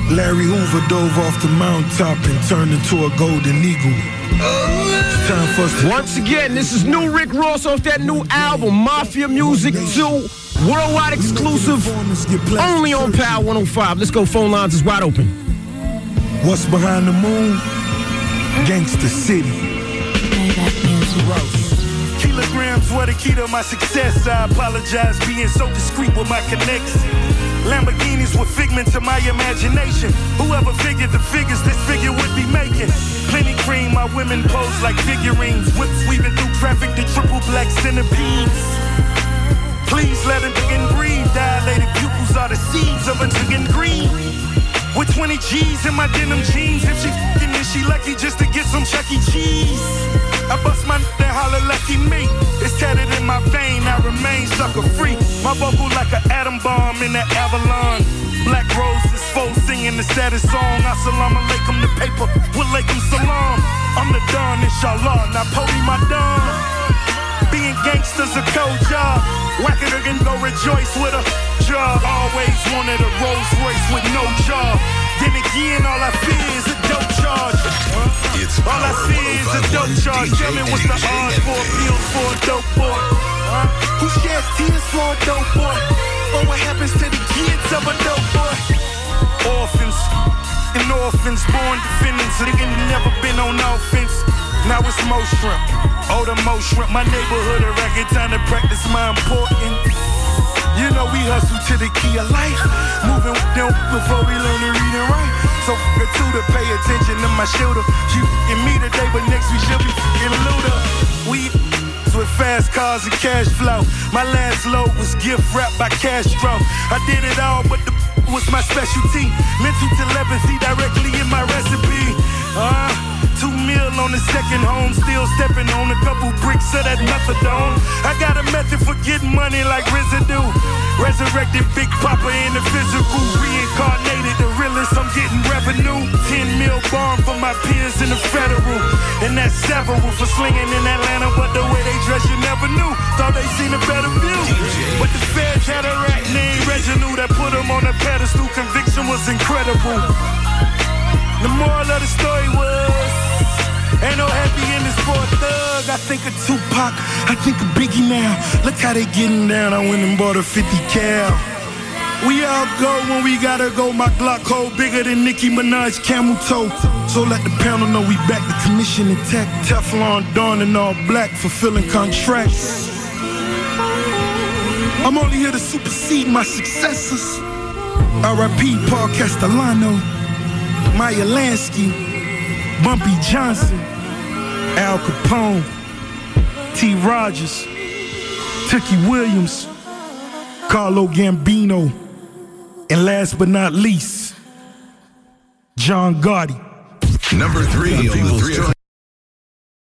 Larry Hoover dove off the mountaintop and turned into a golden eagle. It's time for us to... Once again, this is new Rick Ross off that new album, Mafia Music 2. Worldwide exclusive, only on Power 105. Let's go, phone lines is wide open. What's behind the moon? Gangsta City. Kilograms were the key to my success. I apologize being so discreet with my connects. Lamborghinis were figments of my imagination. Whoever figured the figures this figure would be making. Plenty cream, my women pose like figurines. Whips weaving through traffic, the triple black centipedes. Please let a chicken breathe. Dilated pupils are the seeds of a chicken green. With 20 G's in my denim jeans. If she f***ing then she lucky just to get some Chuck E. Cheese. I bust my and holler lucky me. It's tatted in my vein, I remain sucker free. My vocal like an atom bomb in the Avalon. Black roses, foes singing the saddest song. Assalamu alaikum, the paper, walaikum salam. I'm the Don, inshallah, now Pody my Don. Being gangsters a cold job. Whack it again, go rejoice with a job. Always wanted a Rolls Royce with no job. Then again, all I fear is a dope charge. All I see is a dope charge. Tell me what's the odds for appeals for a dope boy? Who sheds tears for a dope boy? Or what happens to the kids of a dope boy? Orphans and orphans, born defendants. Nigga never been on offense. Now it's Mo Shrimp. Oh, the Mo Shrimp. My neighborhood a record, time to practice my importance. You know we hustle to the key of life. Moving with them before we learn to read and write. So f*** two to pay attention to my shooter. You f***ing me today, but next we should be f***ing Luda. We with fast cars and cash flow. My last load was gift wrapped by Castro. I did it all, but the was my specialty. Mental telepathy directly in my recipe. 2 mil on the second home, still stepping on a couple bricks of that methadone. I got a method for getting money like residue. Resurrected Big Papa in the physical, reincarnated the realest. I'm getting revenue. 10 mil bond for my peers in the federal, and that's several for slinging in Atlanta. But the way they dress, you never knew. Thought they seen a better view. But the feds had a rat named Reginald that put him on a pedestal. Conviction was incredible. The moral of the story was, ain't no happy endings for a thug. I think of Tupac, I think of Biggie now. Look how they getting down, I went and bought a 50 cal. We all go when we gotta go. My Glock hold bigger than Nicki Minaj camel toe. So let the panel know we back the commission intact. Teflon Dawn in all black, fulfilling contracts. I'm only here to supersede my successors. R.I.P. Paul Castellano, Maya Lansky, Bumpy Johnson, Al Capone, T. Rogers, Tookie Williams, Carlo Gambino, and last but not least, John Gotti. Number 3 on the 3